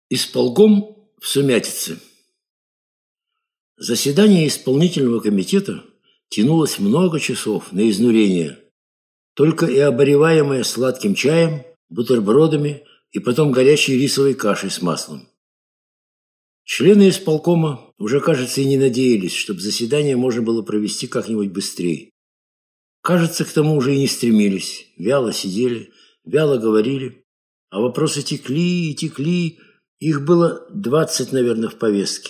Исполком в сумятице. Заседание исполнительного комитета тянулось много часов на изнурение, только и обогреваемое сладким чаем, бутербродами и потом горячей рисовой кашей с маслом. Члены исполкома уже, кажется, и не надеялись, чтобы заседание можно было провести как-нибудь быстрее. Кажется, к тому уже и не стремились, вяло сидели, вяло говорили, а вопросы текли и текли. Их было 20, наверное, в повестке.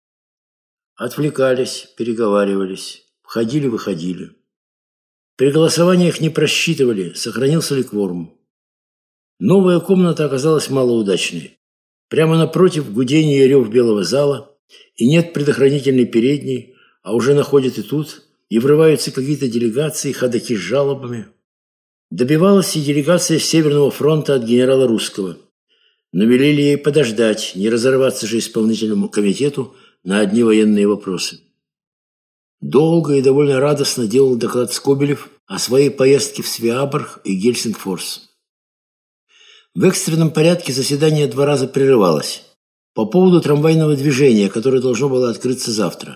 Отвлекались, переговаривались, входили-выходили. При голосованиях не просчитывали, сохранился ли кворум. Новая комната оказалась малоудачной. Прямо напротив гудение и рев белого зала, и нет предохранительной передней, а уже находят и тут, и врываются какие-то делегации, ходаки с жалобами. Добивалась и делегация Северного фронта от генерала Русского. Но велели ей подождать, не разорваться же исполнительному комитету на одни военные вопросы. Долго и довольно радостно делал доклад Скобелев о своей поездке в Свиабрх и Гельсингфорс. В экстренном порядке заседание 2 раза прерывалось по поводу трамвайного движения, которое должно было открыться завтра.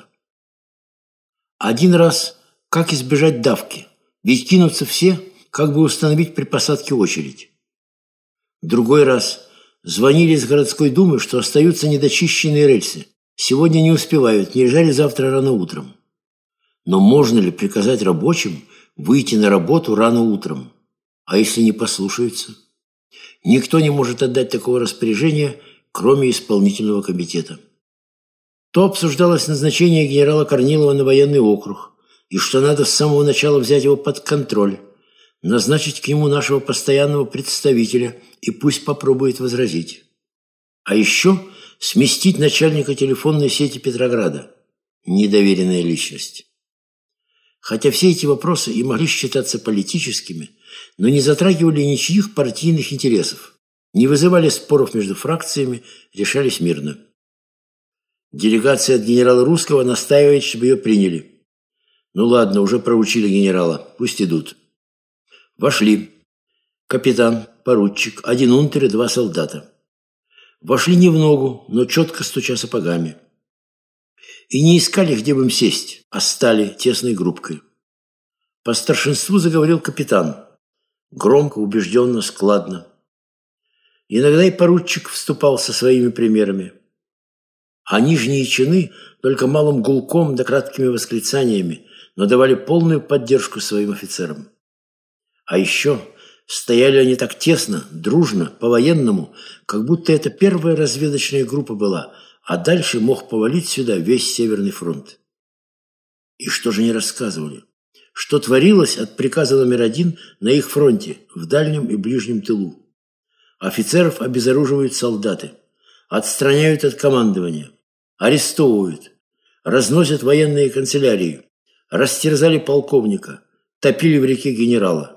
Один раз, как избежать давки, ведь кинутся все, как бы установить при посадке очередь. Другой раз звонили из городской думы, что остаются недочищенные рельсы. Сегодня не успевают, не езжали завтра рано утром. Но можно ли приказать рабочим выйти на работу рано утром? А если не послушаются? Никто не может отдать такого распоряжения, кроме исполнительного комитета. То обсуждалось назначение генерала Корнилова на военный округ, и что надо с самого начала взять его под контроль, назначить к нему нашего постоянного представителя и пусть попробует возразить. А еще сместить начальника телефонной сети Петрограда. Недоверенная личность. Хотя все эти вопросы и могли считаться политическими, но не затрагивали ничьих партийных интересов, не вызывали споров между фракциями, решались мирно. Делегация от генерала Русского настаивает, чтобы ее приняли. Ну ладно, уже проучили генерала, пусть идут. Вошли. Капитан, поручик, 1 унтер и 2 солдата. Вошли не в ногу, но четко стуча сапогами. И не искали, где бы им сесть, а стали тесной группкой. По старшинству заговорил капитан. Громко, убежденно, складно. Иногда и поручик вступал со своими примерами. А нижние чины только малым гулком да краткими восклицаниями, но давали полную поддержку своим офицерам. А еще стояли они так тесно, дружно, по-военному, как будто это первая разведочная группа была, а дальше мог повалить сюда весь Северный фронт. И что же не рассказывали? Что творилось от приказа номер 1 на их фронте, в дальнем и ближнем тылу? Офицеров обезоруживают солдаты, отстраняют от командования, арестовывают, разносят военные канцелярии, растерзали полковника, топили в реке генерала.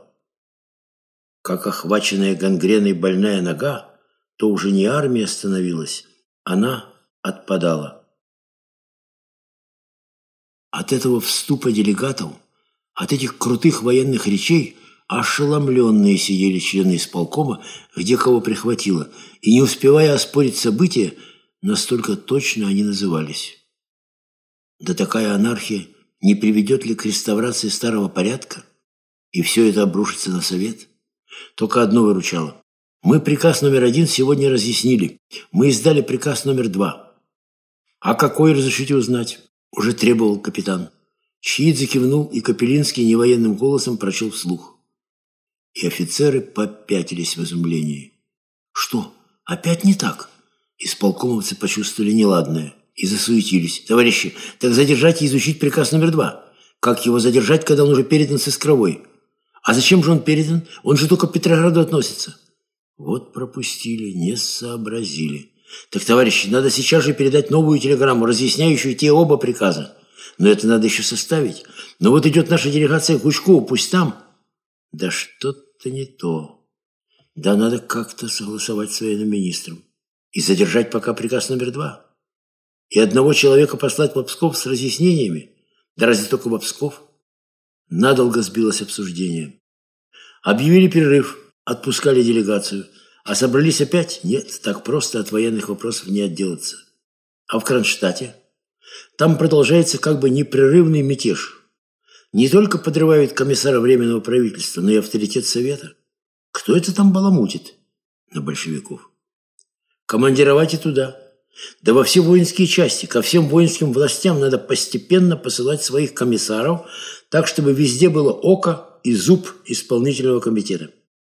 Как охваченная гангреной больная нога, то уже не армия становилась, она отпадала. От этого вступа делегатов, от этих крутых военных речей ошеломленные сидели члены исполкома, где кого прихватило, и не успевая оспорить события, настолько точно они назывались. Да такая анархия не приведет ли к реставрации старого порядка? И все это обрушится на совет? Только одно выручало. Мы приказ номер 1 сегодня разъяснили. Мы издали приказ номер 2. А какой, разрешите узнать? Уже требовал капитан. Чьид закивнул, и Капелинский невоенным голосом прочел вслух. И офицеры попятились в изумлении. Что, опять не так? Исполкомовцы почувствовали неладное и засуетились. Товарищи, так задержать и изучить приказ номер 2. Как его задержать, когда он уже передан с Искровой? А зачем же он передан? Он же только к Петрограду относится. Вот пропустили, не сообразили. Так, товарищи, надо сейчас же передать новую телеграмму, разъясняющую те оба приказа. Но это надо еще составить. Но вот идет наша делегация к Кучкову, пусть там. Да что-то не то. Да надо как-то согласовать с военным министром. И задержать пока приказ номер 2. И одного человека послать в Псков с разъяснениями. Да разве только в Псков? Надолго сбилось обсуждение. Объявили перерыв, отпускали делегацию. А собрались опять? Нет, так просто от военных вопросов не отделаться. А в Кронштадте? Там продолжается как бы непрерывный мятеж. Не только подрывают комиссара Временного правительства, но и авторитет Совета. Кто это там баламутит на большевиков? Командировать и туда. Да во все воинские части, ко всем воинским властям надо постепенно посылать своих комиссаров, так, чтобы везде было око и зуб исполнительного комитета.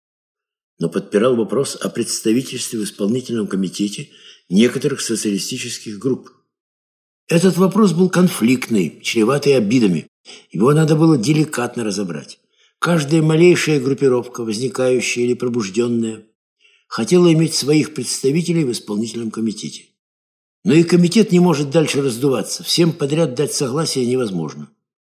Но подпирал вопрос о представительстве в исполнительном комитете некоторых социалистических групп. Этот вопрос был конфликтный, чреватый обидами. Его надо было деликатно разобрать. Каждая малейшая группировка, возникающая или пробужденная, хотела иметь своих представителей в исполнительном комитете. Но и комитет не может дальше раздуваться. Всем подряд дать согласие невозможно.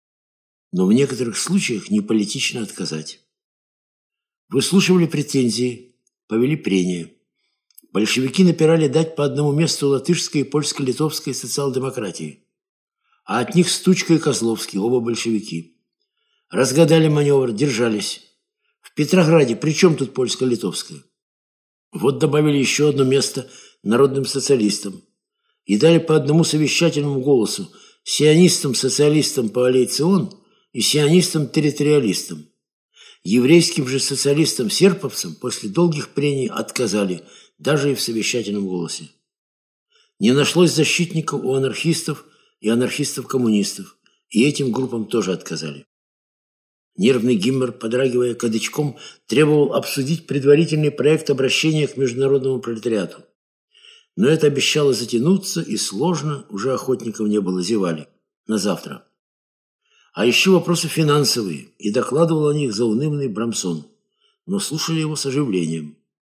Но в некоторых случаях не политично отказать. Выслушивали претензии, повели прения. Большевики напирали дать по одному месту латышской и польско-литовской социал-демократии. А от них Стучко и Козловский, оба большевики. Разгадали маневр, держались. В Петрограде при чем тут польско-литовская? Вот добавили еще одно место народным социалистам. И дали по одному совещательному голосу сионистам-социалистам по аллее Цион и сионистам-территориалистам. Еврейским же социалистам-серповцам после долгих прений отказали, даже и в совещательном голосе. Не нашлось защитников у анархистов и анархистов-коммунистов, и этим группам тоже отказали. Нервный Гиммер, подрагивая кадычком, требовал обсудить предварительный проект обращения к международному пролетариату. Но это обещало затянуться, и сложно, уже охотников не было, зевали. На завтра. А еще вопросы финансовые, и докладывал о них заунывный Брамсон, но слушали его с оживлением.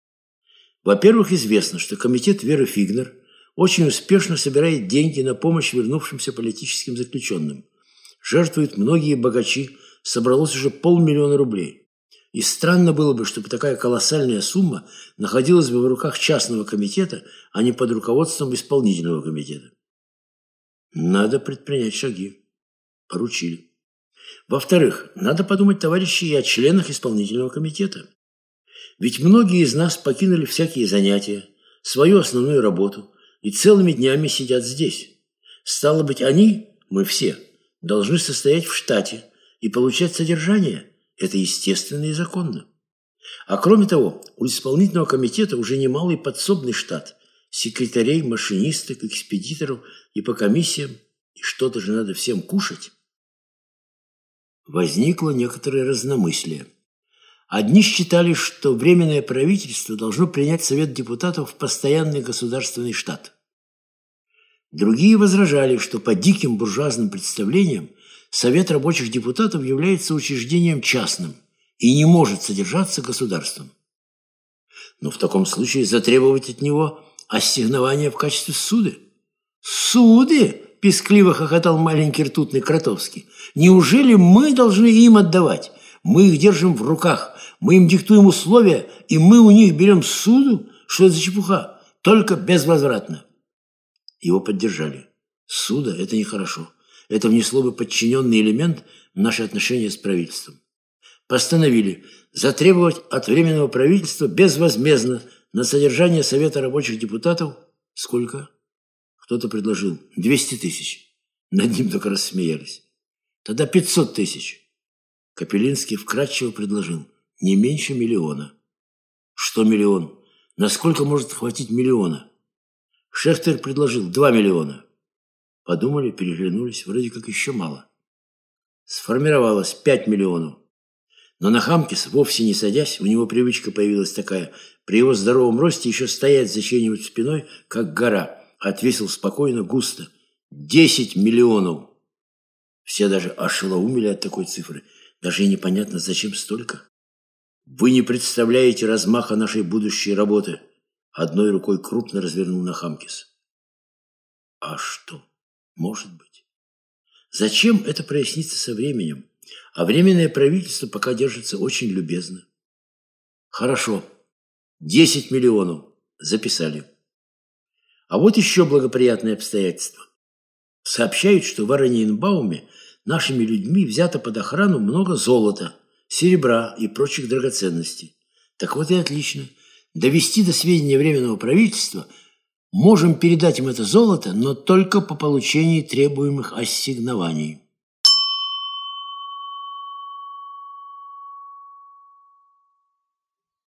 Во-первых, известно, что комитет Веры Фигнер очень успешно собирает деньги на помощь вернувшимся политическим заключенным. Жертвуют многие богачи, собралось уже 500 000 рублей. И странно было бы, чтобы такая колоссальная сумма находилась бы в руках частного комитета, а не под руководством исполнительного комитета. Надо предпринять шаги. Поручили. Во-вторых, надо подумать, товарищи, и о членах исполнительного комитета. Ведь многие из нас покинули всякие занятия, свою основную работу и целыми днями сидят здесь. Стало быть, они, мы все, должны состоять в штате и получать содержание. Это естественно и законно. А кроме того, у исполнительного комитета уже немалый подсобный штат секретарей, машинисток, экспедиторов и по комиссиям, и что-то же надо всем кушать. Возникло некоторое разномыслие. Одни считали, что Временное правительство должно принять Совет депутатов в постоянный государственный штат. Другие возражали, что по диким буржуазным представлениям Совет рабочих депутатов является учреждением частным и не может содержаться государством. Но в таком случае затребовать от него ассигнования в качестве суды. «Суды!» – пескливо хохотал маленький ртутный Кротовский. «Неужели мы должны им отдавать? Мы их держим в руках, мы им диктуем условия, и мы у них берем суду? Что это за чепуха? Только безвозвратно». Его поддержали. Суда – это нехорошо. Это внесло бы подчиненный элемент в наши отношения с правительством. Постановили затребовать от Временного правительства безвозмездно на содержание Совета рабочих депутатов сколько? Кто-то предложил 200 000. Над ним только рассмеялись. Тогда 500 000. Капелинский вкратчиво предложил не меньше 1 000 000. Что 1 000 000? Насколько может хватить 1 000 000? Шехтер предложил 2 000 000. Подумали, переглянулись, вроде как еще мало. Сформировалось 5 000 000. Но на Хамкис, вовсе не садясь, у него привычка появилась такая, при его здоровом росте еще стоять за чьей-нибудь спиной, как гора, отвесил спокойно, густо. 10 000 000. Все даже ошелоумели от такой цифры. Даже и непонятно, зачем столько. Вы не представляете размаха нашей будущей работы. Одной рукой крупно развернул на Хамкис. А что? Может быть. Зачем это прояснится со временем? А Временное правительство пока держится очень любезно. Хорошо. 10 000 000. Записали. А вот еще благоприятное обстоятельство. Сообщают, что в Ораниенбауме нашими людьми взято под охрану много золота, серебра и прочих драгоценностей. Так вот и отлично. довести до сведения Временного правительства, можем передать им это золото, но только по получении требуемых ассигнований.